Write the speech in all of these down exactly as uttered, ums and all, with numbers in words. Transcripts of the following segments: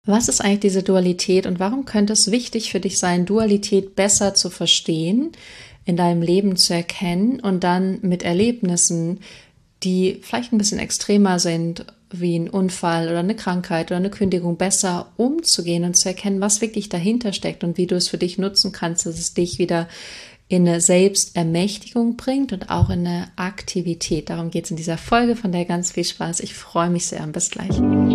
Was ist eigentlich diese Dualität und warum könnte es wichtig für dich sein, Dualität besser zu verstehen, in deinem Leben zu erkennen und dann mit Erlebnissen, die vielleicht ein bisschen extremer sind, wie ein Unfall oder eine Krankheit oder eine Kündigung, besser umzugehen und zu erkennen, was wirklich dahinter steckt und wie du es für dich nutzen kannst, dass es dich wieder in eine Selbstermächtigung bringt und auch in eine Aktivität. Darum geht es in dieser Folge, von der ganz viel Spaß. Ich freue mich sehr und bis gleich.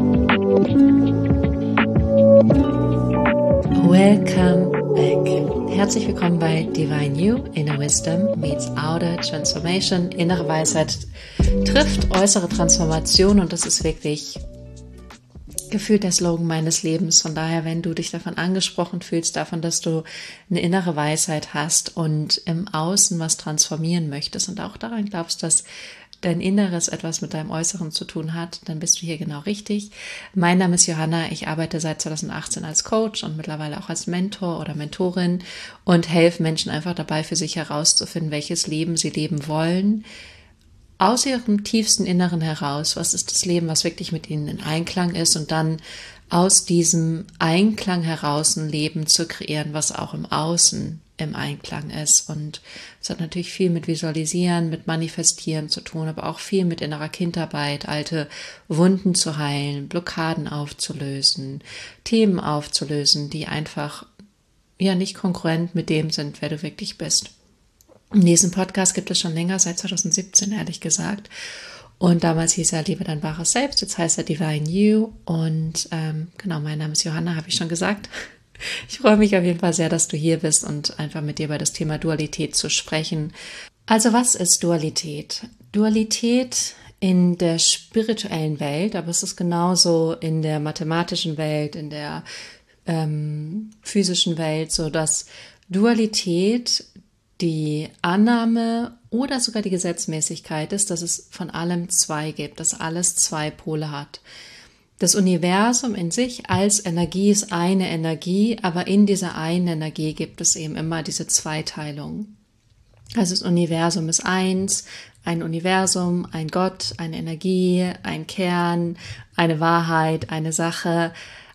Welcome back. Herzlich willkommen bei Divine You, Inner Wisdom meets Outer Transformation. Innere Weisheit trifft äußere Transformation und das ist wirklich gefühlt der Slogan meines Lebens. Von daher, wenn du dich davon angesprochen fühlst, davon, dass du eine innere Weisheit hast und im Außen was transformieren möchtest und auch daran glaubst, dass dein Inneres etwas mit deinem Äußeren zu tun hat, dann bist du hier genau richtig. Mein Name ist Johanna, ich arbeite seit zweitausendachtzehn als Coach und mittlerweile auch als Mentor oder Mentorin und helfe Menschen einfach dabei, für sich herauszufinden, welches Leben sie leben wollen, aus ihrem tiefsten Inneren heraus. Was ist das Leben, was wirklich mit ihnen in Einklang ist und dann aus diesem Einklang heraus ein Leben zu kreieren, was auch im Außen im Einklang ist. Und es hat natürlich viel mit Visualisieren, mit Manifestieren zu tun, aber auch viel mit innerer Kindarbeit, alte Wunden zu heilen, Blockaden aufzulösen, Themen aufzulösen, die einfach ja nicht konkurrent mit dem sind, wer du wirklich bist. Diesen Podcast gibt es schon länger, seit zweitausendsiebzehn ehrlich gesagt. Und damals hieß er Liebe dein wahres Selbst, jetzt heißt er Divine You. Und ähm, genau, mein Name ist Johanna, habe ich schon gesagt. Ich freue mich auf jeden Fall sehr, dass du hier bist und einfach mit dir über das Thema Dualität zu sprechen. Also was ist Dualität? Dualität in der spirituellen Welt, aber es ist genauso in der mathematischen Welt, in der ähm, physischen Welt, so dass Dualität die Annahme oder sogar die Gesetzmäßigkeit ist, dass es von allem zwei gibt, dass alles zwei Pole hat. Das Universum in sich als Energie ist eine Energie, aber in dieser einen Energie gibt es eben immer diese Zweiteilung. Also das Universum ist eins, ein Universum, ein Gott, eine Energie, ein Kern, eine Wahrheit, eine Sache,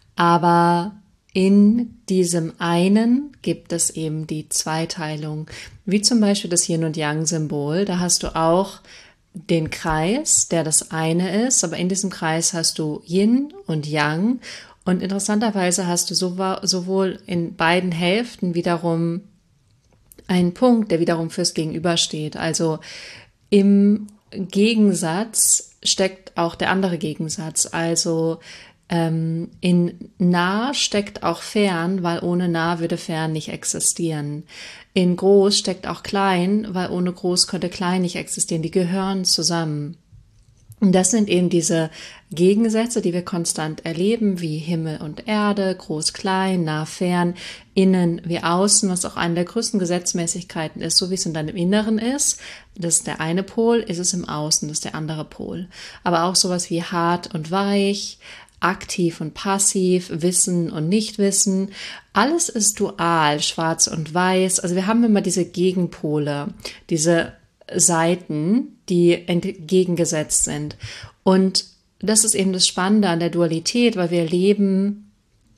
aber in diesem einen gibt es eben die Zweiteilung, wie zum Beispiel das Yin und Yang-Symbol. Da hast du auch den Kreis, der das eine ist, aber in diesem Kreis hast du Yin und Yang und interessanterweise hast du sowohl in beiden Hälften wiederum einen Punkt, der wiederum fürs Gegenüber steht. Also im Gegensatz steckt auch der andere Gegensatz, also Ähm, in nah steckt auch fern, weil ohne nah würde fern nicht existieren. In groß steckt auch klein, weil ohne groß könnte klein nicht existieren. Die gehören zusammen. Und das sind eben diese Gegensätze, die wir konstant erleben, wie Himmel und Erde, groß, klein, nah, fern, innen wie außen, was auch eine der größten Gesetzmäßigkeiten ist, so wie es in deinem Inneren ist. Das ist der eine Pol, ist es im Außen, das ist der andere Pol. Aber auch sowas wie hart und weich, aktiv und passiv, Wissen und Nichtwissen. Alles ist dual, schwarz und weiß. Also wir haben immer diese Gegenpole, diese Seiten, die entgegengesetzt sind. Und das ist eben das Spannende an der Dualität, weil wir leben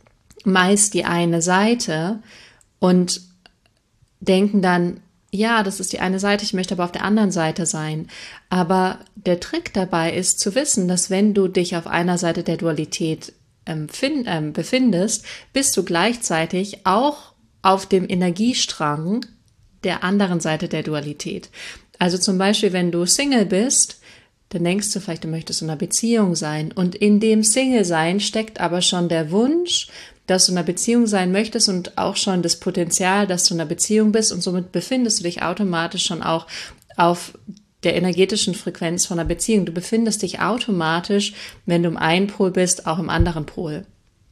meist die eine Seite und denken dann, ja, das ist die eine Seite, ich möchte aber auf der anderen Seite sein. Aber der Trick dabei ist zu wissen, dass wenn du dich auf einer Seite der Dualität ähm, find, ähm, befindest, bist du gleichzeitig auch auf dem Energiestrang der anderen Seite der Dualität. Also zum Beispiel, wenn du Single bist, dann denkst du vielleicht, du möchtest in einer Beziehung sein. Und in dem Single-Sein steckt aber schon der Wunsch, dass du in einer Beziehung sein möchtest und auch schon das Potenzial, dass du in einer Beziehung bist und somit befindest du dich automatisch schon auch auf der energetischen Frequenz von einer Beziehung. Du befindest dich automatisch, wenn du im einen Pol bist, auch im anderen Pol.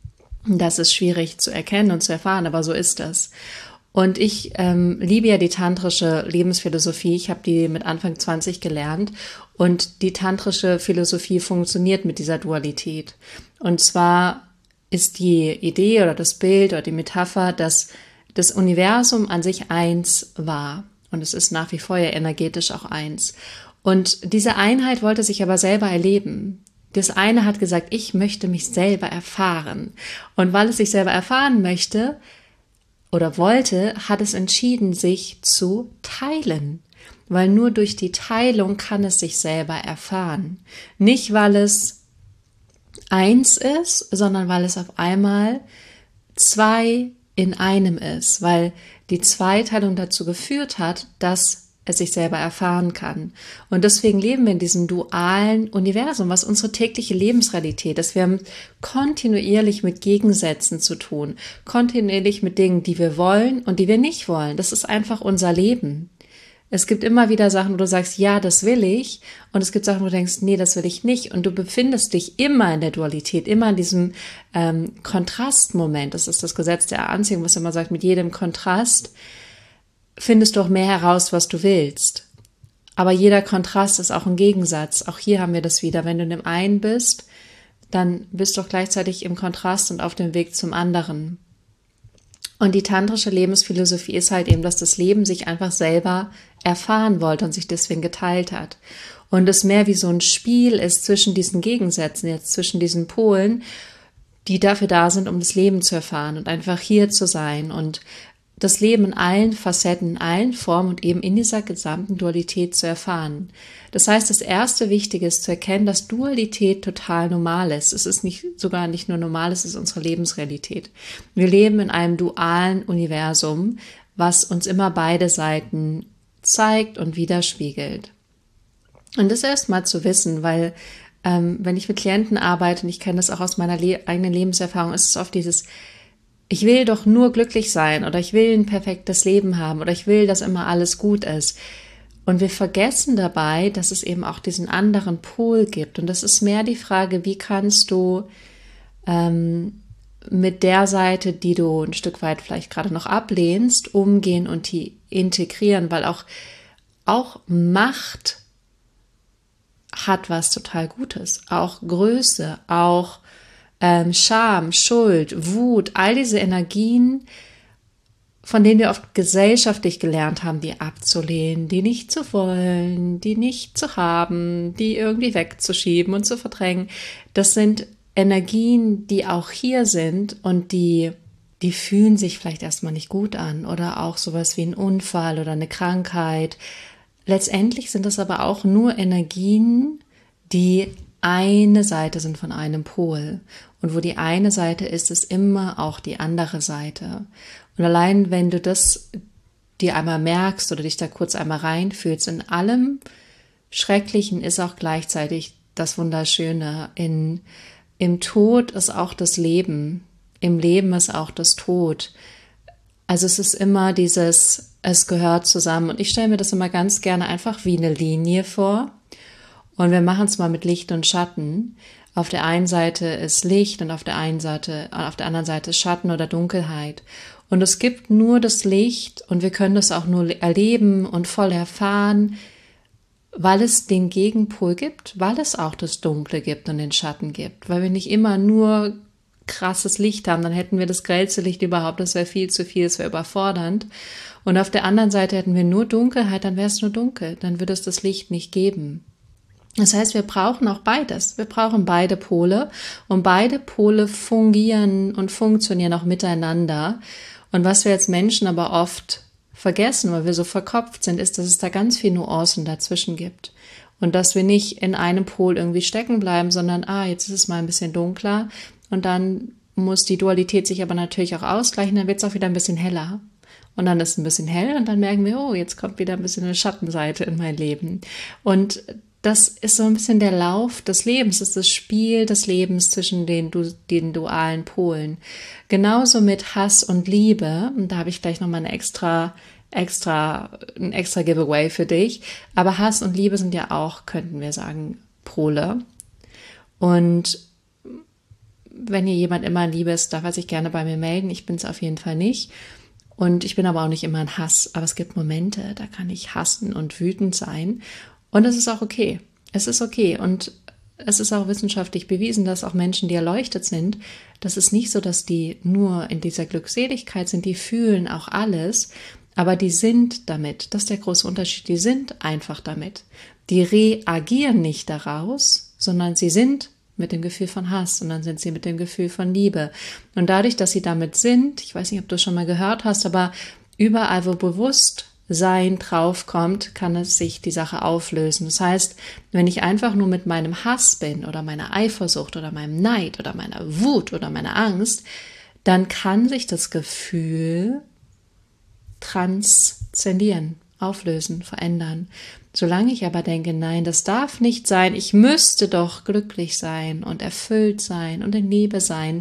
Das ist schwierig zu erkennen und zu erfahren, aber so ist das. Und ich ähm, liebe ja die tantrische Lebensphilosophie. Ich habe die mit Anfang zwanzig gelernt und die tantrische Philosophie funktioniert mit dieser Dualität. Und zwar ist die Idee oder das Bild oder die Metapher, dass das Universum an sich eins war. Und es ist nach wie vor ja energetisch auch eins. Und diese Einheit wollte sich aber selber erleben. Das eine hat gesagt, ich möchte mich selber erfahren. Und weil es sich selber erfahren möchte oder wollte, hat es entschieden, sich zu teilen. Weil nur durch die Teilung kann es sich selber erfahren. Nicht, weil es eins ist, sondern weil es auf einmal zwei in einem ist. Weil die Zweiteilung dazu geführt hat, dass es sich selber erfahren kann. Und deswegen leben wir in diesem dualen Universum, was unsere tägliche Lebensrealität ist. Wir haben kontinuierlich mit Gegensätzen zu tun, kontinuierlich mit Dingen, die wir wollen und die wir nicht wollen. Das ist einfach unser Leben. Es gibt immer wieder Sachen, wo du sagst, ja, das will ich. Und es gibt Sachen, wo du denkst, nee, das will ich nicht. Und du befindest dich immer in der Dualität, immer in diesem ähm, Kontrastmoment. Das ist das Gesetz der Anziehung, was immer sagt, mit jedem Kontrast findest du auch mehr heraus, was du willst. Aber jeder Kontrast ist auch ein Gegensatz. Auch hier haben wir das wieder. Wenn du in dem einen bist, dann bist du auch gleichzeitig im Kontrast und auf dem Weg zum anderen. Und die tantrische Lebensphilosophie ist halt eben, dass das Leben sich einfach selber erfahren wollte und sich deswegen geteilt hat. Und es mehr wie so ein Spiel ist zwischen diesen Gegensätzen, jetzt zwischen diesen Polen, die dafür da sind, um das Leben zu erfahren und einfach hier zu sein und das Leben in allen Facetten, in allen Formen und eben in dieser gesamten Dualität zu erfahren. Das heißt, das erste Wichtige ist zu erkennen, dass Dualität total normal ist. Es ist nicht sogar nicht nur normal, es ist unsere Lebensrealität. Wir leben in einem dualen Universum, was uns immer beide Seiten zeigt und widerspiegelt. Und das erstmal zu wissen, weil ähm, wenn ich mit Klienten arbeite, und ich kenne das auch aus meiner le- eigenen Lebenserfahrung, ist es oft dieses: Ich will doch nur glücklich sein oder ich will ein perfektes Leben haben oder ich will, dass immer alles gut ist. Und wir vergessen dabei, dass es eben auch diesen anderen Pol gibt. Und das ist mehr die Frage, wie kannst du ähm, mit der Seite, die du ein Stück weit vielleicht gerade noch ablehnst, umgehen und die integrieren, weil auch, auch Macht hat was total Gutes. Auch Größe, auch Ähm, Scham, Schuld, Wut, all diese Energien, von denen wir oft gesellschaftlich gelernt haben, die abzulehnen, die nicht zu wollen, die nicht zu haben, die irgendwie wegzuschieben und zu verdrängen. Das sind Energien, die auch hier sind und die, die fühlen sich vielleicht erstmal nicht gut an oder auch sowas wie ein Unfall oder eine Krankheit. Letztendlich sind das aber auch nur Energien, die eine Seite sind von einem Pol. Und wo die eine Seite ist, ist immer auch die andere Seite. Und allein wenn du das dir einmal merkst oder dich da kurz einmal reinfühlst, in allem Schrecklichen ist auch gleichzeitig das Wunderschöne. In, im Tod ist auch das Leben. Im Leben ist auch das Tod. Also es ist immer dieses, es gehört zusammen. Und ich stelle mir das immer ganz gerne einfach wie eine Linie vor. Und wir machen es mal mit Licht und Schatten. Auf der einen Seite ist Licht und auf der einen Seite, auf der anderen Seite ist Schatten oder Dunkelheit. Und es gibt nur das Licht und wir können das auch nur erleben und voll erfahren, weil es den Gegenpol gibt, weil es auch das Dunkle gibt und den Schatten gibt. Weil wir nicht immer nur krasses Licht haben, dann hätten wir das grellste Licht überhaupt, das wäre viel zu viel, das wäre überfordernd. Und auf der anderen Seite hätten wir nur Dunkelheit, dann wäre es nur dunkel, dann würde es das Licht nicht geben. Das heißt, wir brauchen auch beides. Wir brauchen beide Pole und beide Pole fungieren und funktionieren auch miteinander. Und was wir als Menschen aber oft vergessen, weil wir so verkopft sind, ist, dass es da ganz viele Nuancen dazwischen gibt. Und dass wir nicht in einem Pol irgendwie stecken bleiben, sondern, ah, jetzt ist es mal ein bisschen dunkler und dann muss die Dualität sich aber natürlich auch ausgleichen, dann wird es auch wieder ein bisschen heller. Und dann ist es ein bisschen hell und dann merken wir, oh, jetzt kommt wieder ein bisschen eine Schattenseite in mein Leben. Und das ist so ein bisschen der Lauf des Lebens, das ist das Spiel des Lebens zwischen den, den dualen Polen. Genauso mit Hass und Liebe, und da habe ich gleich nochmal eine extra, extra, ein extra Giveaway für dich, aber Hass und Liebe sind ja auch, könnten wir sagen, Pole. Und wenn hier jemand immer in Liebe ist, darf er sich gerne bei mir melden, ich bin es auf jeden Fall nicht. Und ich bin aber auch nicht immer in Hass, aber es gibt Momente, da kann ich hassen und wütend sein. Und es ist auch okay. Es ist okay. Und es ist auch wissenschaftlich bewiesen, dass auch Menschen, die erleuchtet sind, das ist nicht so, dass die nur in dieser Glückseligkeit sind, die fühlen auch alles, aber die sind damit. Das ist der große Unterschied. Die sind einfach damit. Die reagieren nicht daraus, sondern sie sind mit dem Gefühl von Hass und dann sind sie mit dem Gefühl von Liebe. Und dadurch, dass sie damit sind, ich weiß nicht, ob du es schon mal gehört hast, aber überall, wo Bewusstsein draufkommt, kann es sich die Sache auflösen. Das heißt, wenn ich einfach nur mit meinem Hass bin oder meiner Eifersucht oder meinem Neid oder meiner Wut oder meiner Angst, dann kann sich das Gefühl transzendieren, auflösen, verändern. Solange ich aber denke, nein, das darf nicht sein, ich müsste doch glücklich sein und erfüllt sein und in Liebe sein,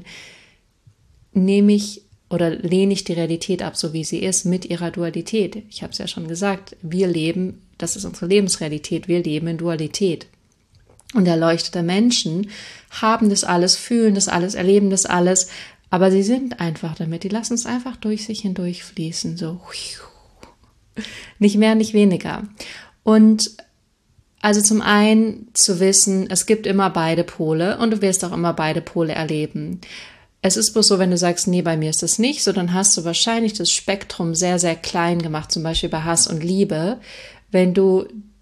nehme ich oder lehne ich die Realität ab, so wie sie ist, mit ihrer Dualität. Ich habe es ja schon gesagt, wir leben, das ist unsere Lebensrealität, wir leben in Dualität. Und erleuchtete Menschen haben das alles, fühlen das alles, erleben das alles, aber sie sind einfach damit, die lassen es einfach durch sich hindurch fließen, so nicht mehr, nicht weniger. Und also zum einen zu wissen, es gibt immer beide Pole und du wirst auch immer beide Pole erleben. Es ist bloß so, wenn du sagst, nee, bei mir ist das nicht so, dann hast du wahrscheinlich das Spektrum sehr, sehr klein gemacht, zum Beispiel bei Hass und Liebe. Wenn du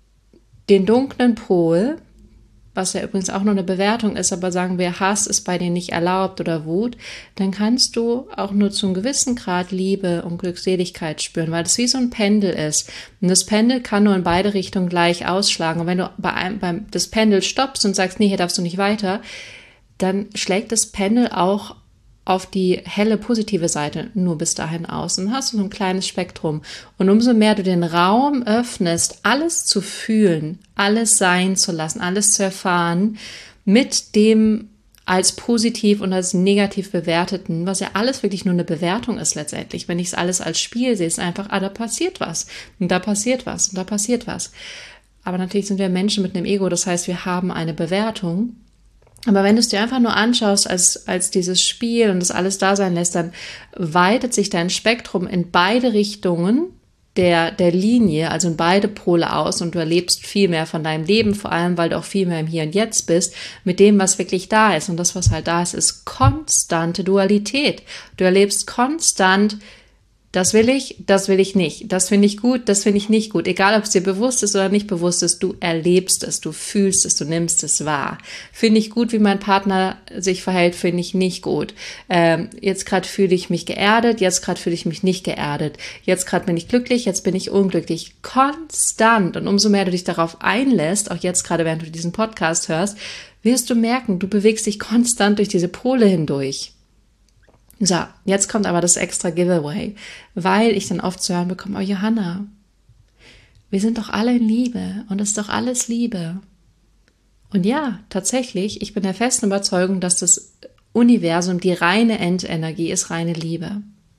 den dunklen Pol, was ja übrigens auch nur eine Bewertung ist, aber sagen wir, Hass ist bei dir nicht erlaubt oder Wut, dann kannst du auch nur zu einem gewissen Grad Liebe und Glückseligkeit spüren, weil das wie so ein Pendel ist. Und das Pendel kann nur in beide Richtungen gleich ausschlagen. Und wenn du bei einem, beim das Pendel stoppst und sagst, nee, hier darfst du nicht weiter, dann schlägt das Pendel auch auf die helle positive Seite nur bis dahin aus und hast so ein kleines Spektrum. Und umso mehr du den Raum öffnest, alles zu fühlen, alles sein zu lassen, alles zu erfahren, mit dem als positiv und als negativ bewerteten, was ja alles wirklich nur eine Bewertung ist letztendlich. Wenn ich es alles als Spiel sehe, ist einfach, ah, da passiert was und da passiert was und da passiert was. Aber natürlich sind wir Menschen mit einem Ego, das heißt, wir haben eine Bewertung. Aber wenn du es dir einfach nur anschaust als, als dieses Spiel und das alles da sein lässt, dann weitet sich dein Spektrum in beide Richtungen der, der Linie, also in beide Pole aus und du erlebst viel mehr von deinem Leben, vor allem, weil du auch viel mehr im Hier und Jetzt bist, mit dem, was wirklich da ist. Und das, was halt da ist, ist konstante Dualität. Du erlebst konstant, das will ich, das will ich nicht. Das finde ich gut, das finde ich nicht gut. Egal, ob es dir bewusst ist oder nicht bewusst ist, du erlebst es, du fühlst es, du nimmst es wahr. Finde ich gut, wie mein Partner sich verhält, finde ich nicht gut. Ähm, jetzt gerade fühle ich mich geerdet, jetzt gerade fühle ich mich nicht geerdet. Jetzt gerade bin ich glücklich, jetzt bin ich unglücklich. Konstant. Und umso mehr du dich darauf einlässt, auch jetzt gerade, während du diesen Podcast hörst, wirst du merken, du bewegst dich konstant durch diese Pole hindurch. So, jetzt kommt aber das extra Giveaway, weil ich dann oft zu hören bekomme, oh Johanna, wir sind doch alle in Liebe und es ist doch alles Liebe. Und ja, tatsächlich, ich bin der festen Überzeugung, dass das Universum die reine Endenergie ist, reine Liebe.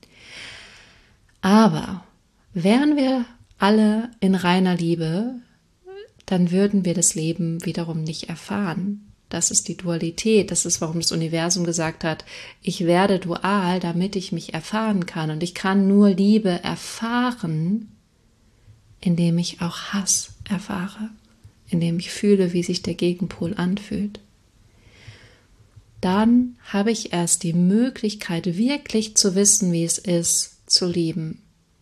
Aber wären wir alle in reiner Liebe, dann würden wir das Leben wiederum nicht erfahren. Das ist die Dualität, das ist, warum das Universum gesagt hat, ich werde dual, damit ich mich erfahren kann. Und ich kann nur Liebe erfahren, indem ich auch Hass erfahre, indem ich fühle, wie sich der Gegenpol anfühlt. Dann habe ich erst die Möglichkeit, wirklich zu wissen, wie es ist, zu lieben.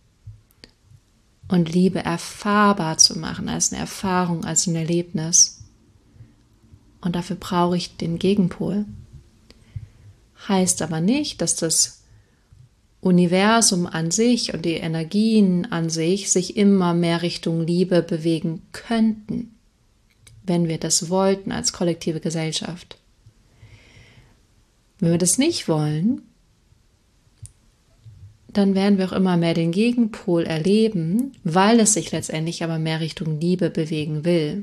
Und Liebe erfahrbar zu machen, als eine Erfahrung, als ein Erlebnis. Und dafür brauche ich den Gegenpol. Heißt aber nicht, dass das Universum an sich und die Energien an sich sich immer mehr Richtung Liebe bewegen könnten, wenn wir das wollten als kollektive Gesellschaft. Wenn wir das nicht wollen, dann werden wir auch immer mehr den Gegenpol erleben, weil es sich letztendlich aber mehr Richtung Liebe bewegen will.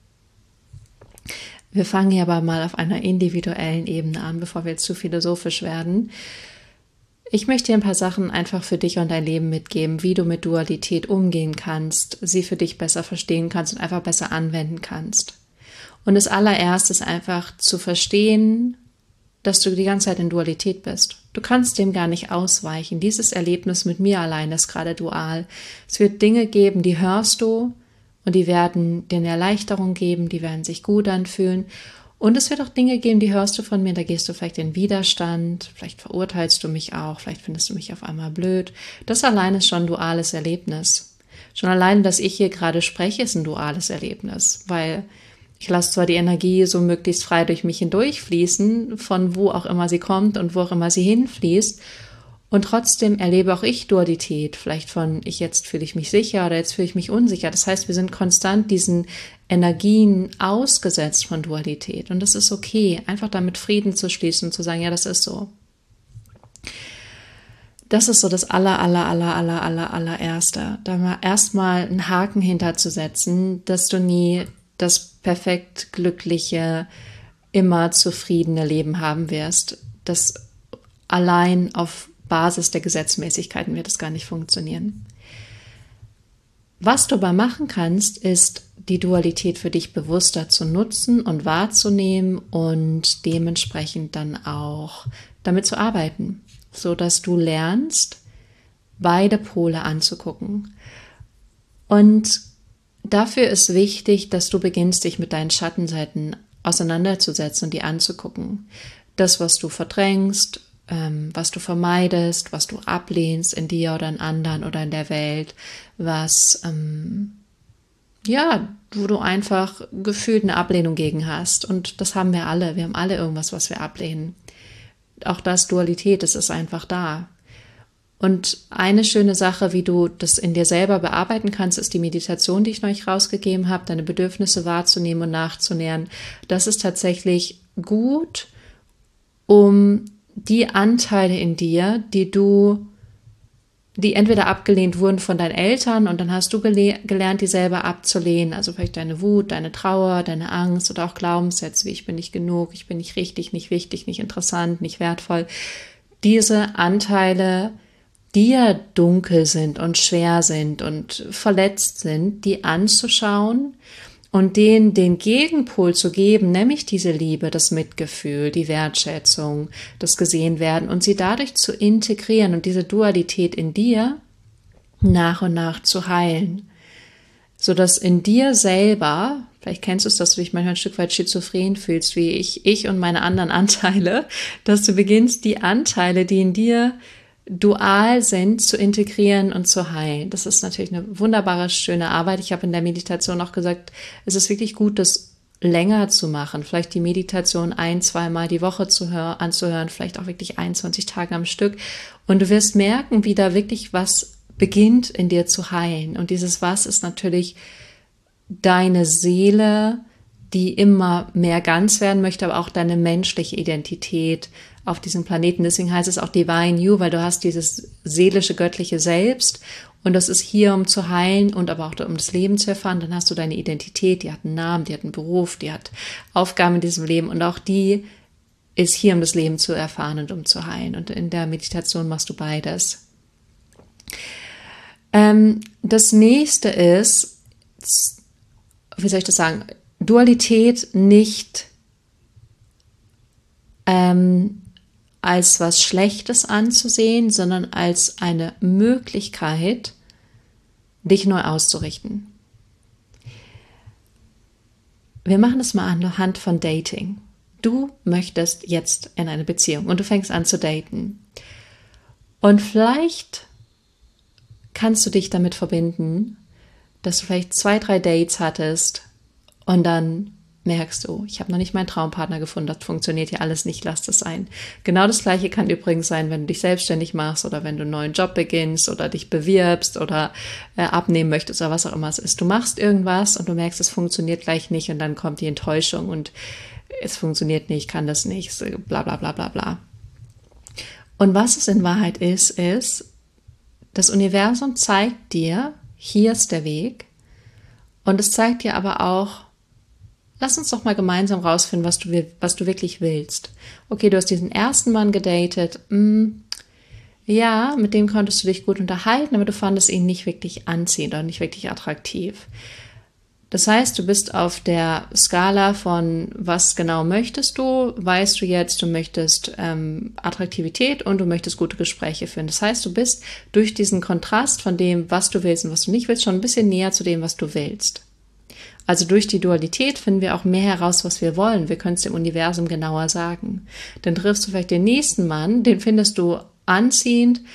Wir fangen hier aber mal auf einer individuellen Ebene an, bevor wir jetzt zu philosophisch werden. Ich möchte dir ein paar Sachen einfach für dich und dein Leben mitgeben, wie du mit Dualität umgehen kannst, sie für dich besser verstehen kannst und einfach besser anwenden kannst. Und das allererste ist einfach zu verstehen, dass du die ganze Zeit in Dualität bist. Du kannst dem gar nicht ausweichen. Dieses Erlebnis mit mir allein ist gerade dual. Es wird Dinge geben, die hörst du, und die werden dir eine Erleichterung geben, die werden sich gut anfühlen. Und es wird auch Dinge geben, die hörst du von mir, da gehst du vielleicht in Widerstand, vielleicht verurteilst du mich auch, vielleicht findest du mich auf einmal blöd. Das allein ist schon ein duales Erlebnis. Schon alleine, dass ich hier gerade spreche, ist ein duales Erlebnis, weil Ich lasse zwar die Energie so möglichst frei durch mich hindurchfließen, von wo auch immer sie kommt und wo auch immer sie hinfließt. Und trotzdem erlebe auch ich Dualität, vielleicht von ich jetzt fühle ich mich sicher oder jetzt fühle ich mich unsicher. Das heißt, wir sind konstant diesen Energien ausgesetzt von Dualität. Und das ist okay, einfach damit Frieden zu schließen und zu sagen, ja, das ist so. Das ist so das aller, aller, aller, aller, aller, allererste. Da mal erstmal einen Haken hinterzusetzen, dass du nie das perfekt glückliche, immer zufriedene Leben haben wirst. Das allein auf Basis der Gesetzmäßigkeiten wird es gar nicht funktionieren. Was du aber machen kannst, ist die Dualität für dich bewusster zu nutzen und wahrzunehmen und dementsprechend dann auch damit zu arbeiten, so dass du lernst, beide Pole anzugucken. Und dafür ist wichtig, dass du beginnst, dich mit deinen Schattenseiten auseinanderzusetzen und die anzugucken. Das, was du verdrängst, was du vermeidest, was du ablehnst in dir oder in anderen oder in der Welt, was, ähm, ja, wo du einfach gefühlt eine Ablehnung gegen hast. Und das haben wir alle. Wir haben alle irgendwas, was wir ablehnen. Auch das Dualität, das ist einfach da. Und eine schöne Sache, wie du das in dir selber bearbeiten kannst, ist die Meditation, die ich euch rausgegeben habe, deine Bedürfnisse wahrzunehmen und nachzunähern. Das ist tatsächlich gut, um die Anteile in dir, die du, die entweder abgelehnt wurden von deinen Eltern und dann hast du gele- gelernt, die selber abzulehnen, also vielleicht deine Wut, deine Trauer, deine Angst oder auch Glaubenssätze wie ich bin nicht genug, ich bin nicht richtig, nicht wichtig, nicht interessant, nicht wertvoll. Diese Anteile, die ja dunkel sind und schwer sind und verletzt sind, die anzuschauen und denen den Gegenpol zu geben, nämlich diese Liebe, das Mitgefühl, die Wertschätzung, das Gesehenwerden und sie dadurch zu integrieren und diese Dualität in dir nach und nach zu heilen, sodass in dir selber, vielleicht kennst du es, dass du dich manchmal ein Stück weit schizophren fühlst, wie ich, ich und meine anderen Anteile, dass du beginnst, die Anteile, die in dir dual sind, zu integrieren und zu heilen. Das ist natürlich eine wunderbare, schöne Arbeit. Ich habe in der Meditation auch gesagt, es ist wirklich gut, das länger zu machen. Vielleicht die Meditation ein-, zweimal die Woche zu hör- anzuhören, vielleicht auch wirklich einundzwanzig Tage am Stück. Und du wirst merken, wie da wirklich was beginnt in dir zu heilen. Und dieses Was ist natürlich deine Seele, die immer mehr ganz werden möchte, aber auch deine menschliche Identität auf diesem Planeten. Deswegen heißt es auch Divine You, weil du hast dieses seelische, göttliche Selbst und das ist hier, um zu heilen und aber auch um das Leben zu erfahren. Dann hast du deine Identität, die hat einen Namen, die hat einen Beruf, die hat Aufgaben in diesem Leben und auch die ist hier, um das Leben zu erfahren und um zu heilen. Und in der Meditation machst du beides. Ähm, das nächste ist, wie soll ich das sagen, Dualität nicht ähm, als was Schlechtes anzusehen, sondern als eine Möglichkeit, dich neu auszurichten. Wir machen das mal anhand von Dating. Du möchtest jetzt in eine Beziehung und du fängst an zu daten. Und vielleicht kannst du dich damit verbinden, dass du vielleicht zwei, drei Dates hattest und dann merkst du, ich habe noch nicht meinen Traumpartner gefunden, das funktioniert hier alles nicht, lass das sein. Genau das Gleiche kann übrigens sein, wenn du dich selbstständig machst oder wenn du einen neuen Job beginnst oder dich bewirbst oder äh, abnehmen möchtest oder was auch immer es ist. Du machst irgendwas und du merkst, es funktioniert gleich nicht und dann kommt die Enttäuschung und es funktioniert nicht, kann das nicht, bla bla bla bla bla. Und was es in Wahrheit ist, ist, das Universum zeigt dir, hier ist der Weg und es zeigt dir aber auch, lass uns doch mal gemeinsam rausfinden, was du, was du wirklich willst. Okay, du hast diesen ersten Mann gedatet. Hm, ja, mit dem konntest du dich gut unterhalten, aber du fandest ihn nicht wirklich anziehend oder nicht wirklich attraktiv. Das heißt, du bist auf der Skala von, was genau möchtest du, weißt du jetzt, du möchtest ähm, Attraktivität und du möchtest gute Gespräche führen. Das heißt, du bist durch diesen Kontrast von dem, was du willst und was du nicht willst, schon ein bisschen näher zu dem, was du willst. Also durch die Dualität finden wir auch mehr heraus, was wir wollen. Wir können es dem Universum genauer sagen. Dann triffst du vielleicht den nächsten Mann, den findest du anziehend,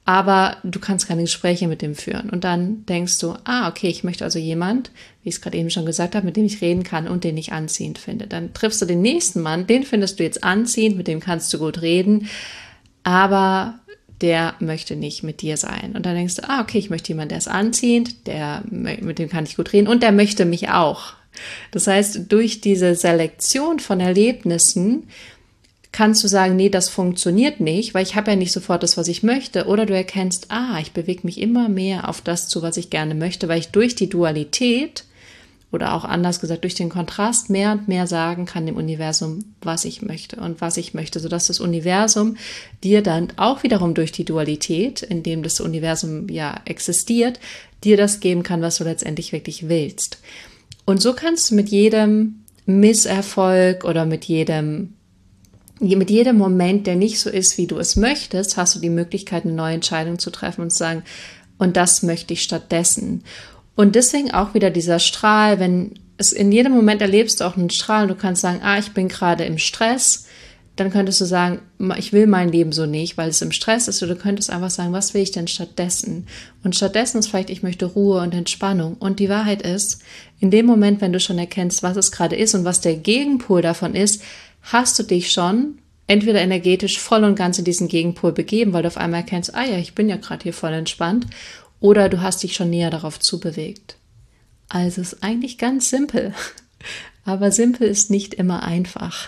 aber du kannst keine Gespräche mit dem führen. Und dann denkst du, ah, okay, ich möchte also jemand, wie ich es gerade eben schon gesagt habe, mit dem ich reden kann und den ich anziehend finde. Dann triffst du den nächsten Mann, den findest du jetzt anziehend, mit dem kannst du gut reden, aber der möchte nicht mit dir sein. Und dann denkst du, ah, okay, ich möchte jemanden, der ist anziehend, der, mit dem kann ich gut reden und der möchte mich auch. Das heißt, durch diese Selektion von Erlebnissen kannst du sagen, nee, das funktioniert nicht, weil ich habe ja nicht sofort das, was ich möchte. Oder du erkennst, ah, ich bewege mich immer mehr auf das zu, was ich gerne möchte, weil ich durch die Dualität oder auch anders gesagt, durch den Kontrast mehr und mehr sagen kann dem Universum, was ich möchte und was ich möchte, sodass das Universum dir dann auch wiederum durch die Dualität, in dem das Universum ja existiert, dir das geben kann, was du letztendlich wirklich willst. Und so kannst du mit jedem Misserfolg oder mit jedem Mit jedem Moment, der nicht so ist, wie du es möchtest, hast du die Möglichkeit, eine neue Entscheidung zu treffen und zu sagen, und das möchte ich stattdessen. Und deswegen auch wieder dieser Strahl, wenn es in jedem Moment erlebst du auch einen Strahl und du kannst sagen, ah, ich bin gerade im Stress, dann könntest du sagen, ich will mein Leben so nicht, weil es im Stress ist, oder du könntest einfach sagen, was will ich denn stattdessen? Und stattdessen ist vielleicht, ich möchte Ruhe und Entspannung. Und die Wahrheit ist, in dem Moment, wenn du schon erkennst, was es gerade ist und was der Gegenpol davon ist, hast du dich schon entweder energetisch voll und ganz in diesen Gegenpol begeben, weil du auf einmal erkennst, ah ja, ich bin ja gerade hier voll entspannt, oder du hast dich schon näher darauf zubewegt. Also es ist eigentlich ganz simpel, aber simpel ist nicht immer einfach.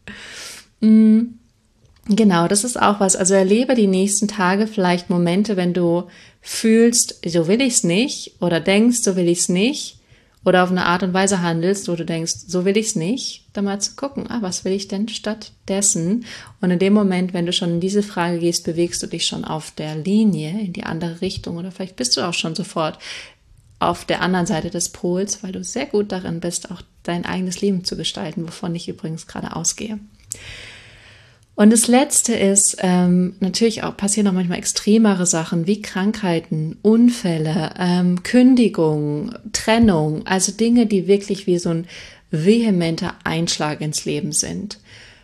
Genau, das ist auch was. Also erlebe die nächsten Tage vielleicht Momente, wenn du fühlst, so will ich es nicht, oder denkst, so will ich es nicht, oder auf eine Art und Weise handelst, wo du denkst, so will ich es nicht, dann mal zu gucken, ah, was will ich denn stattdessen? Und in dem Moment, wenn du schon in diese Frage gehst, bewegst du dich schon auf der Linie in die andere Richtung, oder vielleicht bist du auch schon sofort auf der anderen Seite des Pols, weil du sehr gut darin bist, auch dein eigenes Leben zu gestalten, wovon ich übrigens gerade ausgehe. Und das Letzte ist, ähm, natürlich auch passieren auch manchmal extremere Sachen wie Krankheiten, Unfälle, ähm, Kündigung, Trennung, also Dinge, die wirklich wie so ein vehementer Einschlag ins Leben sind.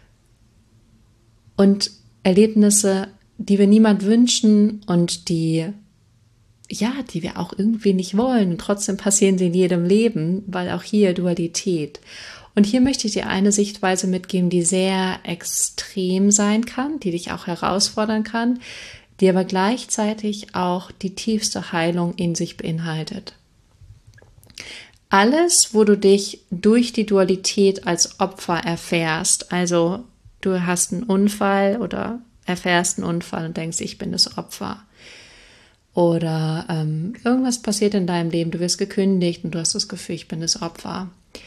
Und Erlebnisse, die wir niemand wünschen und die, ja, die wir auch irgendwie nicht wollen. Und trotzdem passieren sie in jedem Leben, weil auch hier Dualität. Und hier möchte ich dir eine Sichtweise mitgeben, die sehr extrem sein kann, die dich auch herausfordern kann, die aber gleichzeitig auch die tiefste Heilung in sich beinhaltet. Alles, wo du dich durch die Dualität als Opfer erfährst, also du hast einen Unfall oder erfährst einen Unfall und denkst, ich bin das Opfer. Oder ähm, irgendwas passiert in deinem Leben, du wirst gekündigt und du hast das Gefühl, ich bin das Opfer.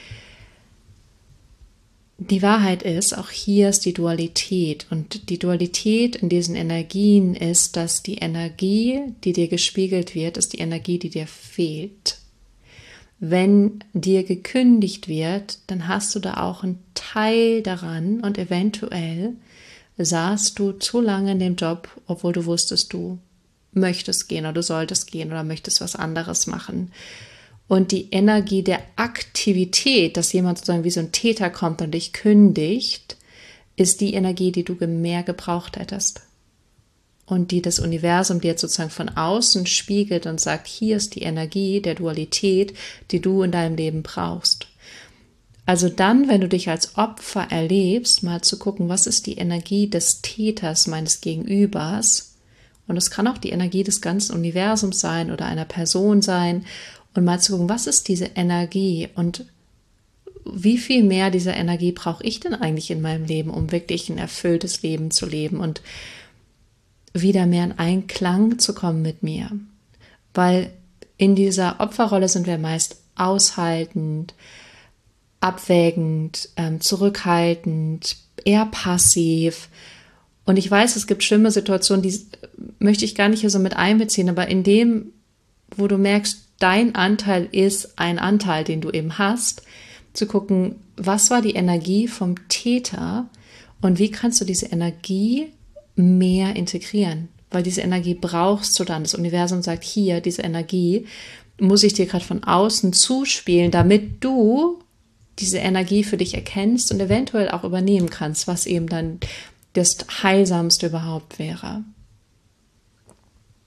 Die Wahrheit ist, auch hier ist die Dualität, und die Dualität in diesen Energien ist, dass die Energie, die dir gespiegelt wird, ist die Energie, die dir fehlt. Wenn dir gekündigt wird, dann hast du da auch einen Teil daran, und eventuell saßt du zu lange in dem Job, obwohl du wusstest, du möchtest gehen oder du solltest gehen oder möchtest was anderes machen. Und die Energie der Aktivität, dass jemand sozusagen wie so ein Täter kommt und dich kündigt, ist die Energie, die du mehr gebraucht hättest. Und die das Universum dir sozusagen von außen spiegelt und sagt, hier ist die Energie der Dualität, die du in deinem Leben brauchst. Also dann, wenn du dich als Opfer erlebst, mal zu gucken, was ist die Energie des Täters meines Gegenübers? Und es kann auch die Energie des ganzen Universums sein oder einer Person sein. Und mal zu gucken, was ist diese Energie und wie viel mehr dieser Energie brauche ich denn eigentlich in meinem Leben, um wirklich ein erfülltes Leben zu leben und wieder mehr in Einklang zu kommen mit mir. Weil in dieser Opferrolle sind wir meist aushaltend, abwägend, ähm, zurückhaltend, eher passiv. Und ich weiß, es gibt schlimme Situationen, die möchte ich gar nicht hier so mit einbeziehen, aber in dem, wo du merkst, dein Anteil ist ein Anteil, den du eben hast, zu gucken, was war die Energie vom Täter und wie kannst du diese Energie mehr integrieren? Weil diese Energie brauchst du dann. Das Universum sagt, hier, diese Energie muss ich dir gerade von außen zuspielen, damit du diese Energie für dich erkennst und eventuell auch übernehmen kannst, was eben dann das Heilsamste überhaupt wäre.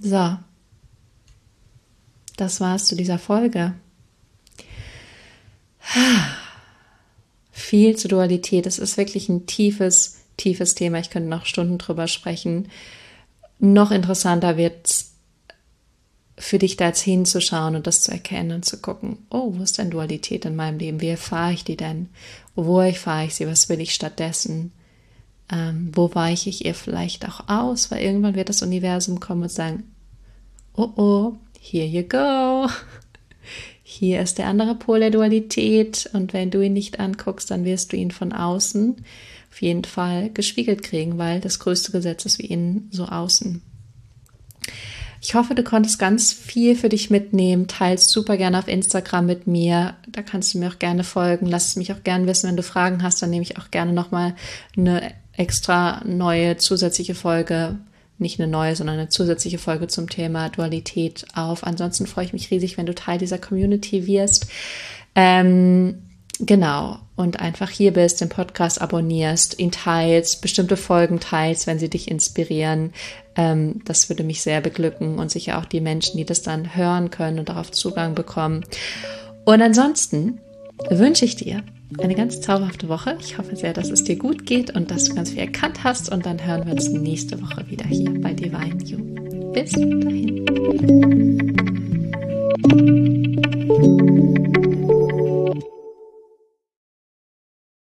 So, das war's zu dieser Folge. Viel zur Dualität. Es ist wirklich ein tiefes, tiefes Thema. Ich könnte noch Stunden drüber sprechen. Noch interessanter wird es für dich, da jetzt hinzuschauen und das zu erkennen und zu gucken, oh, wo ist denn Dualität in meinem Leben? Wie erfahre ich die denn? Wo erfahre ich sie? Was will ich stattdessen? Ähm, wo weiche ich ihr vielleicht auch aus? Weil irgendwann wird das Universum kommen und sagen, oh, oh, here you go. Hier ist der andere Pol der Dualität und wenn du ihn nicht anguckst, dann wirst du ihn von außen auf jeden Fall gespiegelt kriegen, weil das größte Gesetz ist wie innen, so außen. Ich hoffe, du konntest ganz viel für dich mitnehmen. Teilst super gerne auf Instagram mit mir. Da kannst du mir auch gerne folgen. Lass es mich auch gerne wissen, wenn du Fragen hast. Dann nehme ich auch gerne nochmal eine extra neue zusätzliche Folge, nicht eine neue, sondern eine zusätzliche Folge zum Thema Dualität auf. Ansonsten freue ich mich riesig, wenn du Teil dieser Community wirst. Ähm, genau. Und einfach hier bist, den Podcast abonnierst, ihn teilst, bestimmte Folgen teilst, wenn sie dich inspirieren. Ähm, das würde mich sehr beglücken und sicher auch die Menschen, die das dann hören können und darauf Zugang bekommen. Und ansonsten wünsche ich dir eine ganz zauberhafte Woche. Ich hoffe sehr, dass es dir gut geht und dass du ganz viel erkannt hast. Und dann hören wir uns nächste Woche wieder hier bei Divine You. Bis dahin.